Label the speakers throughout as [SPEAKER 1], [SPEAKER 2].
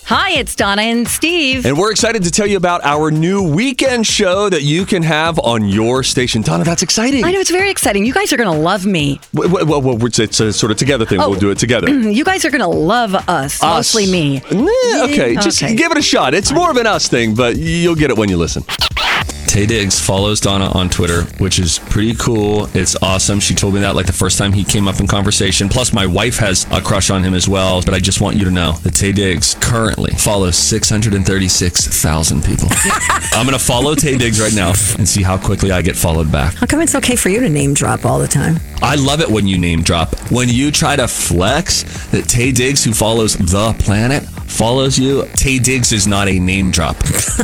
[SPEAKER 1] Hi, it's Donna and Steve.
[SPEAKER 2] And we're excited to tell you about our new weekend show that you can have on your station. Donna, that's exciting.
[SPEAKER 1] I know, it's very exciting. You guys are going to love me.
[SPEAKER 2] Well, it's a sort of together thing. We'll do it together.
[SPEAKER 1] You guys are going to love us. Mostly me.
[SPEAKER 2] Okay, just give it a shot. It's more of an us thing, but you'll get it when you listen.
[SPEAKER 3] Tay Diggs follows Donna on Twitter, which is pretty cool. It's awesome. She told me that like the first time he came up in conversation. Plus, my wife has a crush on him as well. But I just want you to know that Tay Diggs currently follows 636,000 people. I'm going to follow Tay Diggs right now and see how quickly I get followed back.
[SPEAKER 4] How come it's okay for you to name drop all the time?
[SPEAKER 3] I love it when you name drop. When you try to flex that Tay Diggs, who follows the planet, follows you, Tay Diggs is not a name drop.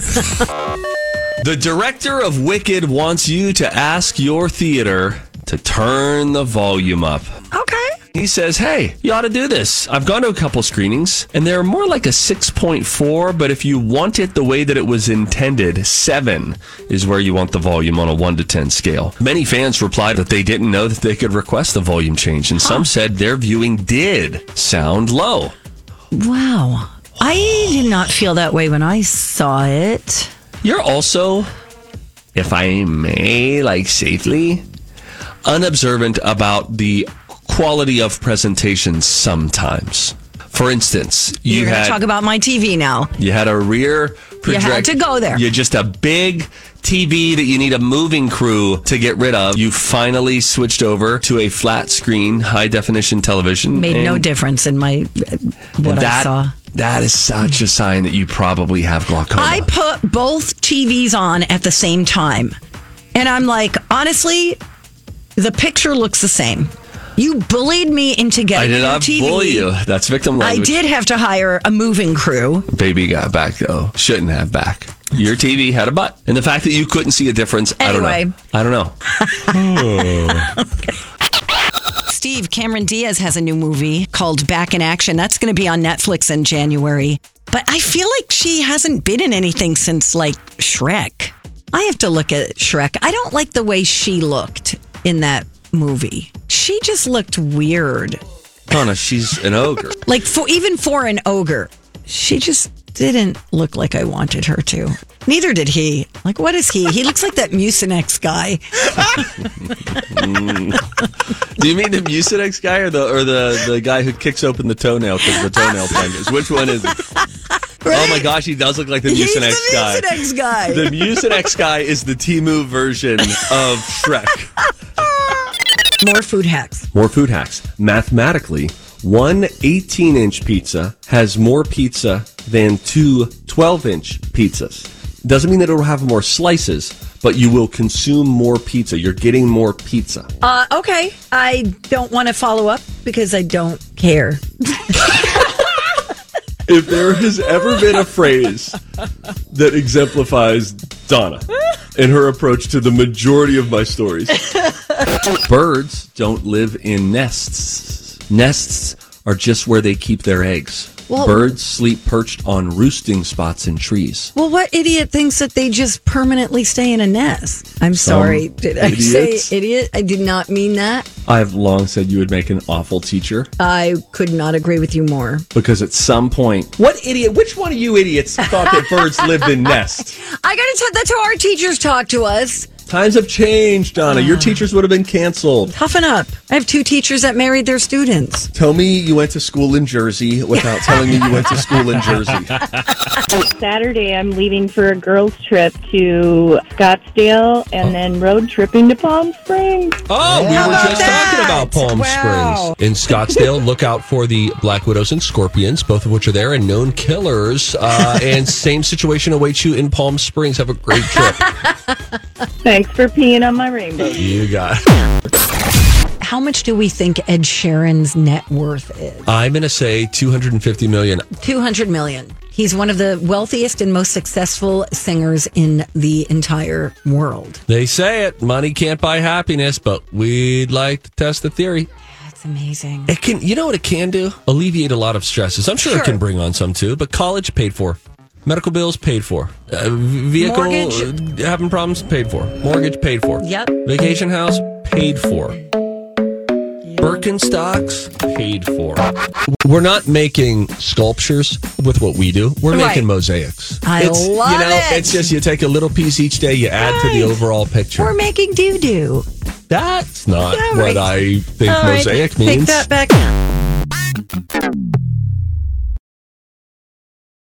[SPEAKER 3] The director of Wicked wants you to ask your theater to turn the volume up.
[SPEAKER 4] Okay.
[SPEAKER 3] He says, hey, you ought to do this. I've gone to a couple screenings, and they're more like a 6.4, but if you want it the way that it was intended, 7 is where you want the volume on a 1 to 10 scale. Many fans replied that they didn't know that they could request the volume change, and some said their viewing did sound low.
[SPEAKER 1] Wow. I did not feel that way when I saw it.
[SPEAKER 3] You're also, if I may, safely, unobservant about the quality of presentations sometimes. For instance,
[SPEAKER 1] You're going to talk about my TV now.
[SPEAKER 3] You had a rear projector.
[SPEAKER 1] You had to go there.
[SPEAKER 3] You're just a big TV that you need a moving crew to get rid of. You finally switched over to a flat screen, high definition television.
[SPEAKER 1] Made no difference in I saw.
[SPEAKER 3] That is such a sign that you probably have glaucoma.
[SPEAKER 1] I put both TVs on at the same time. And I'm like, honestly, the picture looks the same. You bullied me into getting
[SPEAKER 3] I did
[SPEAKER 1] TV.
[SPEAKER 3] not bully you. That's victim language.
[SPEAKER 1] I did have to hire a moving crew.
[SPEAKER 3] Baby got back, though. Shouldn't have back. Your TV had a butt. And the fact that you couldn't see a difference,
[SPEAKER 1] Anyway.
[SPEAKER 3] I don't know.
[SPEAKER 1] Okay. Steve, Cameron Diaz has a new movie called Back in Action. That's going to be on Netflix in January. But I feel like she hasn't been in anything since, Shrek. I have to look at Shrek. I don't like the way she looked in that movie. She just looked weird.
[SPEAKER 3] Donna, she's an ogre.
[SPEAKER 1] Even for an ogre, she just didn't look like I wanted her to. Neither did he. What is he? He looks like that Mucinex guy.
[SPEAKER 2] Do you mean the Mucinex guy or the guy who kicks open the toenail because the toenail fingers? Which one is it? Right? Oh my gosh, he does look like the Mucinex guy.
[SPEAKER 1] Mucinex guy.
[SPEAKER 2] The Mucinex guy is the Temu version of Shrek.
[SPEAKER 1] More food hacks.
[SPEAKER 2] More food hacks. Mathematically, one 18-inch pizza has more pizza than two 12-inch pizzas. Doesn't mean that it'll have more slices, but you will consume more pizza. You're getting more pizza.
[SPEAKER 1] Okay. I don't want to follow up because I don't care.
[SPEAKER 2] If there has ever been a phrase that exemplifies Donna and her approach to the majority of my stories, birds don't live in nests. Nests are just where they keep their eggs.
[SPEAKER 1] Well,
[SPEAKER 2] birds sleep perched on roosting spots in trees.
[SPEAKER 1] Well, what idiot thinks that they just permanently stay in a nest? I'm sorry. Did I say idiot? I did not mean that.
[SPEAKER 2] I've long said you would make an awful teacher.
[SPEAKER 1] I could not agree with you more.
[SPEAKER 2] Because at some point, which one of you idiots thought that birds lived in nests?
[SPEAKER 1] I got to tell, that's how our teachers talk to us.
[SPEAKER 2] Times have changed, Donna. Your teachers would have been canceled.
[SPEAKER 1] Toughen up. I have 2 teachers that married their students.
[SPEAKER 2] Tell me you went to school in Jersey without telling me you went to school in Jersey.
[SPEAKER 5] Saturday, I'm leaving for a girls' trip to Scottsdale and then road tripping to Palm Springs.
[SPEAKER 6] Oh, we were just talking about Palm
[SPEAKER 1] Wow.
[SPEAKER 6] Springs. In Scottsdale, look out for the Black Widows and Scorpions, both of which are there, and known killers. And same situation awaits you in Palm Springs. Have a great trip.
[SPEAKER 5] Thanks for peeing on my rainbow.
[SPEAKER 6] You got it.
[SPEAKER 1] How much do we think Ed Sheeran's net worth is?
[SPEAKER 6] I'm going to say $250 million.
[SPEAKER 1] $200 million. He's one of the wealthiest and most successful singers in the entire world.
[SPEAKER 6] They say it. Money can't buy happiness, but we'd like to test the theory.
[SPEAKER 1] That's amazing.
[SPEAKER 6] It can, you know what it can do? Alleviate a lot of stresses. I'm sure it can bring on some too, but college paid for. Medical bills paid for. Vehicle having problems paid for. Mortgage paid for.
[SPEAKER 1] Yep.
[SPEAKER 6] Vacation house paid for. Birkenstocks paid for. We're not making sculptures with what we do. We're making mosaics.
[SPEAKER 4] I love it.
[SPEAKER 6] It's just you take a little piece each day, you add to the overall picture.
[SPEAKER 4] We're making doo-doo.
[SPEAKER 6] That's not what I think mosaic means.
[SPEAKER 4] Take that back.